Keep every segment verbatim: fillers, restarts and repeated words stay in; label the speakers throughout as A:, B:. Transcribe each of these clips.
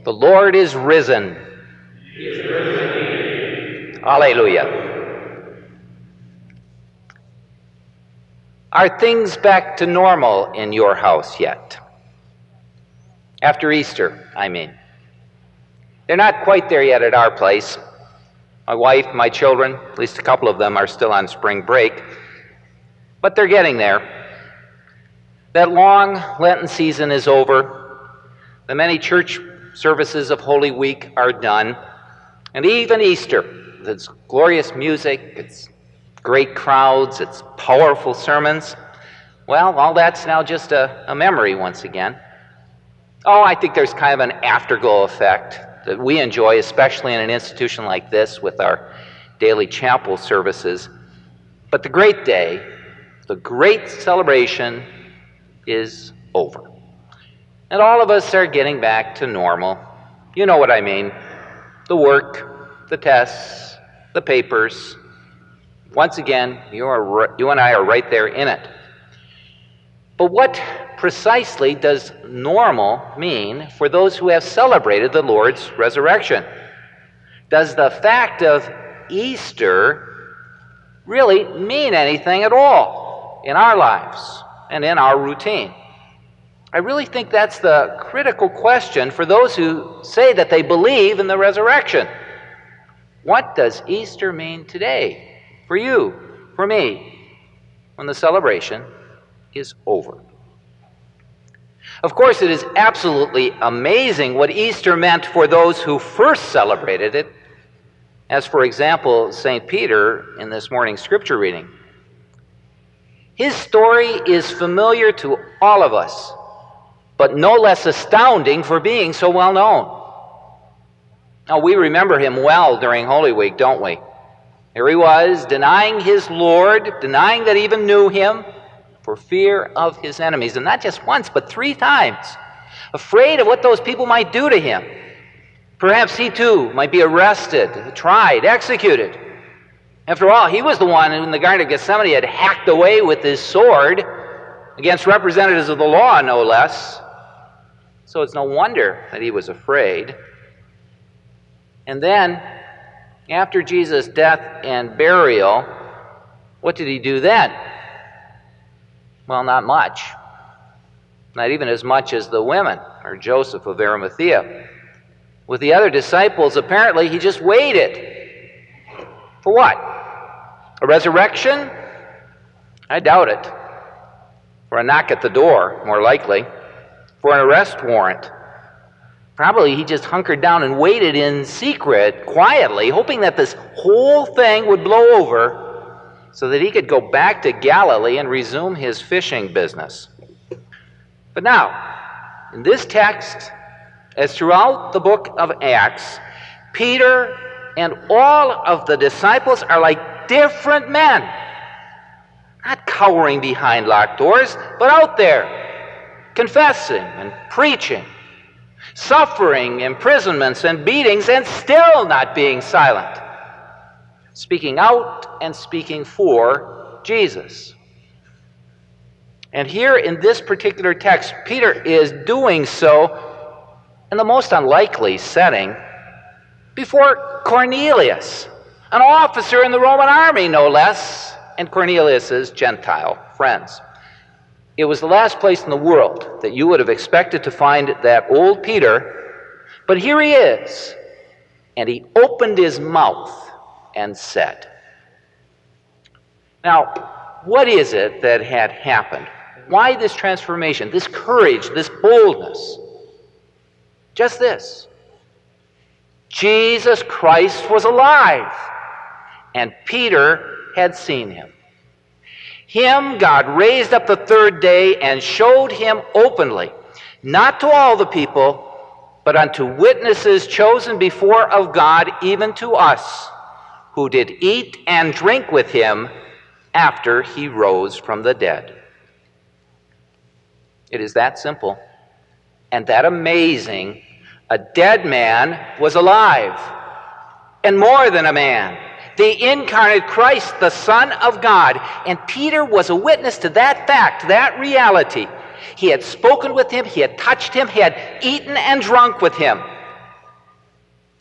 A: The Lord is risen.
B: He is risen.
A: Hallelujah. Are things back to normal in your house yet? After Easter, I mean. They're not quite there yet at our place. My wife, my children, at least a couple of them, are still on spring break. But they're getting there. That long Lenten season is over. The many church services of Holy Week are done. And even Easter, with its glorious music, its great crowds, its powerful sermons, well, all that's now just a, a memory once again. Oh, I think there's kind of an afterglow effect that we enjoy, especially in an institution like this with our daily chapel services. But the great day, the great celebration is over. And all of us are getting back to normal. You know what I mean. The work, the tests, the papers. Once again, you, are, you and I are right there in it. But what precisely does normal mean for those who have celebrated the Lord's resurrection? Does the fact of Easter really mean anything at all in our lives and in our routine? I really think that's the critical question for those who say that they believe in the resurrection. What does Easter mean today for you, for me, when the celebration is over? Of course, it is absolutely amazing what Easter meant for those who first celebrated it, as, for example, Saint Peter in this morning's scripture reading. His story is familiar to all of us, but no less astounding for being so well known. Now, we remember him well during Holy Week, don't we? Here he was, denying his Lord, denying that he even knew him, for fear of his enemies. And not just once, but three times. Afraid of what those people might do to him. Perhaps he too might be arrested, tried, executed. After all, he was the one who in the Garden of Gethsemane had hacked away with his sword against representatives of the law, no less. So it's no wonder that he was afraid. And then, after Jesus' death and burial, what did he do then? Well, not much. Not even as much as the women, or Joseph of Arimathea. With the other disciples, apparently, he just waited. For what? A resurrection? I doubt it. For a knock at the door, more likely. For an arrest warrant. Probably he just hunkered down and waited in secret, quietly, hoping that this whole thing would blow over so that he could go back to Galilee and resume his fishing business. But now, in this text, as throughout the book of Acts, Peter and all of the disciples are like different men. Not cowering behind locked doors, but out there, confessing and preaching, suffering imprisonments and beatings, and still not being silent. Speaking out and speaking for Jesus. And here in this particular text, Peter is doing so in the most unlikely setting before Cornelius, an officer in the Roman army, no less, and Cornelius's Gentile friends. It was the last place in the world that you would have expected to find that old Peter, but here he is, and he opened his mouth and said. Now, what is it that had happened? Why this transformation, this courage, this boldness? Just this. Jesus Christ was alive, and Peter had seen him. Him God raised up the third day and showed him openly, not to all the people, but unto witnesses chosen before of God, even to us, who did eat and drink with him after he rose from the dead. It is that simple and that amazing. A dead man was alive, and more than a man. The incarnate Christ, the Son of God. And Peter was a witness to that fact, that reality. He had spoken with him, he had touched him, he had eaten and drunk with him.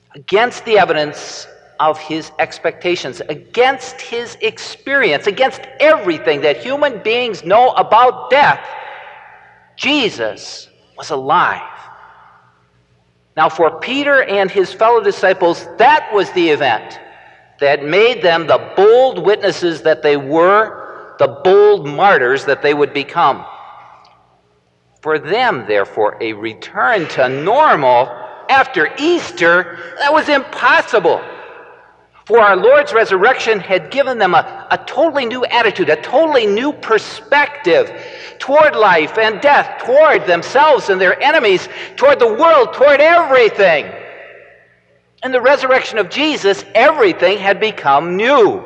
A: against the evidence of his expectations, against his experience, against everything that human beings know about death, Jesus was alive. Now, for Peter and his fellow disciples, that was the event that made them the bold witnesses that they were, the bold martyrs that they would become. For them, therefore, a return to normal after Easter, that was impossible. For our Lord's resurrection had given them a, a totally new attitude, a totally new perspective toward life and death, toward themselves and their enemies, toward the world, toward everything. In the resurrection of Jesus, everything had become new.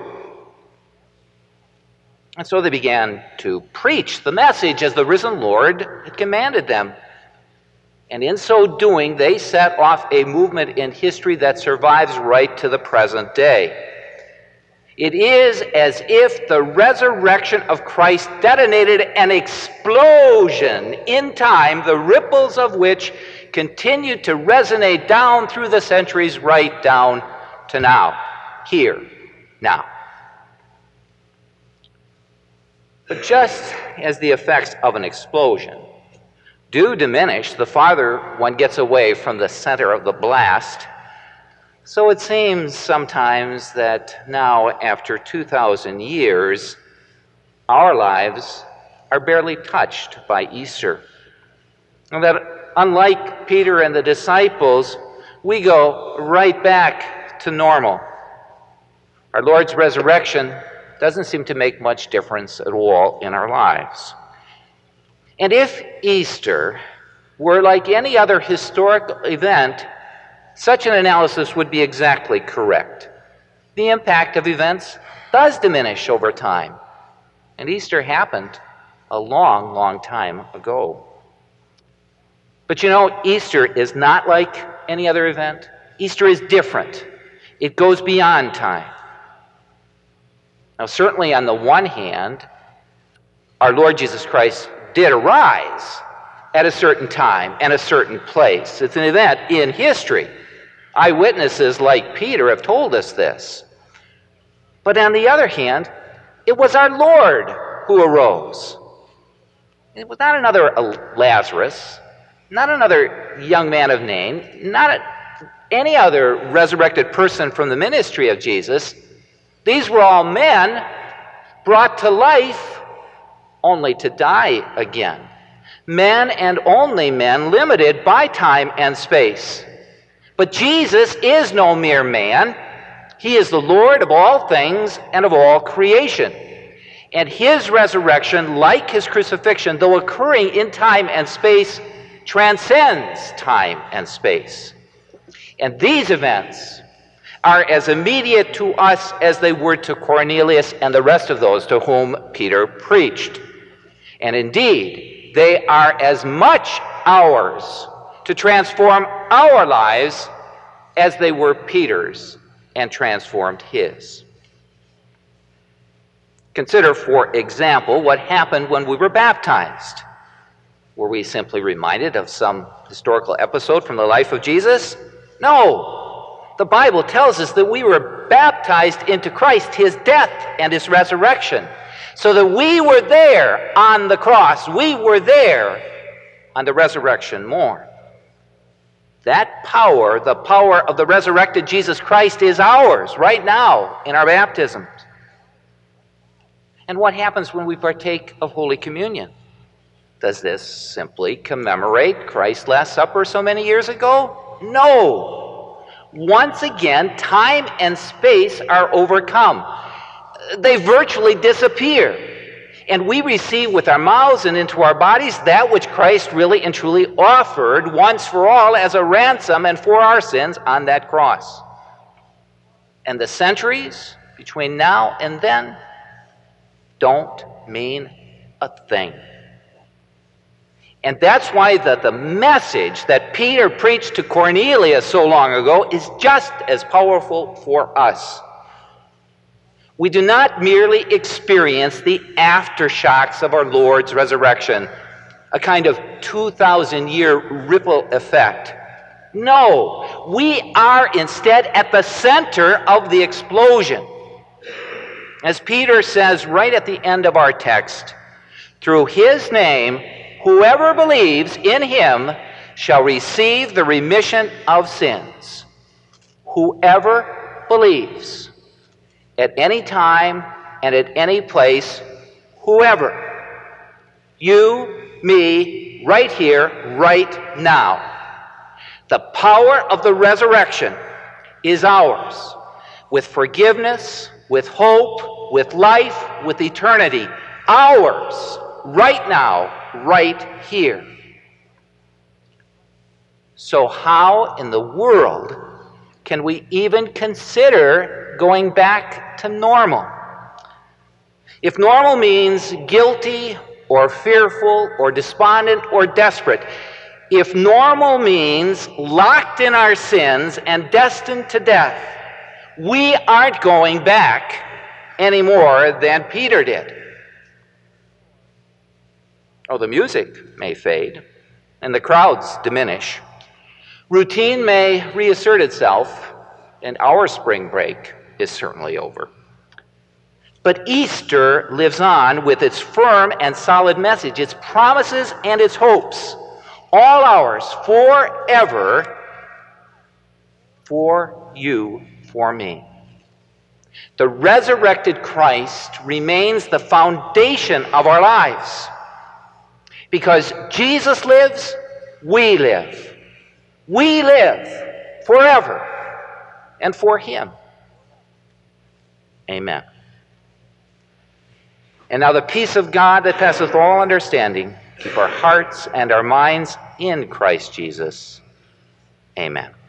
A: And so they began to preach the message as the risen Lord had commanded them. And in so doing, they set off a movement in history that survives right to the present day. It is as if the resurrection of Christ detonated an explosion in time, the ripples of which continue to resonate down through the centuries, right down to now, here, now. But just as the effects of an explosion do diminish the farther one gets away from the center of the blast, so it seems sometimes that now, after two thousand years, our lives are barely touched by Easter. And that unlike Peter and the disciples, we go right back to normal. Our Lord's resurrection doesn't seem to make much difference at all in our lives. And if Easter were like any other historical event, such an analysis would be exactly correct. The impact of events does diminish over time, and Easter happened a long, long time ago. But you know, Easter is not like any other event. Easter is different. It goes beyond time. Now, certainly on the one hand, our Lord Jesus Christ did arise at a certain time and a certain place. It's an event in history. Eyewitnesses like Peter have told us this. But on the other hand, it was our Lord who arose. It was not another Lazarus, not another young man of name, not a, any other resurrected person from the ministry of Jesus. These were all men brought to life only to die again. Men and only men limited by time and space. But Jesus is no mere man. He is the Lord of all things and of all creation. And his resurrection, like his crucifixion, though occurring in time and space, transcends time and space. And these events are as immediate to us as they were to Cornelius and the rest of those to whom Peter preached. And indeed, they are as much ours to transform our lives as they were Peter's and transformed his. Consider, for example, what happened when we were baptized. Were we simply reminded of some historical episode from the life of Jesus? No. The Bible tells us that we were baptized into Christ, his death and his resurrection, so that we were there on the cross. We were there on the resurrection morn. That power, the power of the resurrected Jesus Christ, is ours right now in our baptisms. And what happens when we partake of Holy Communion? Does this simply commemorate Christ's Last Supper so many years ago? No. Once again, time and space are overcome. They virtually disappear. And we receive with our mouths and into our bodies that which Christ really and truly offered once for all as a ransom and for our sins on that cross. And the centuries between now and then don't mean a thing. And that's why the, the message that Peter preached to Cornelius so long ago is just as powerful for us. We do not merely experience the aftershocks of our Lord's resurrection, a kind of two thousand year ripple effect. No, We are instead at the center of the explosion. As Peter says right at the end of our text, through his name, whoever believes in him shall receive the remission of sins. Whoever believes, at any time and at any place, whoever. You, me, right here, right now. The power of the resurrection is ours, with forgiveness, with hope, with life, with eternity. Ours, right now, right here. So how in the world can we even consider going back to normal? If normal means guilty or fearful or despondent or desperate, if normal means locked in our sins and destined to death, we aren't going back any more than Peter did. Oh, the music may fade and the crowds diminish. Routine may reassert itself, and our spring break is certainly over. But Easter lives on with its firm and solid message, its promises and its hopes, all ours forever, for you, for me. The resurrected Christ remains the foundation of our lives. Because Jesus lives, we live. We live forever and for him. Amen. And now the peace of God that passeth all understanding, keep our hearts and our minds in Christ Jesus. Amen.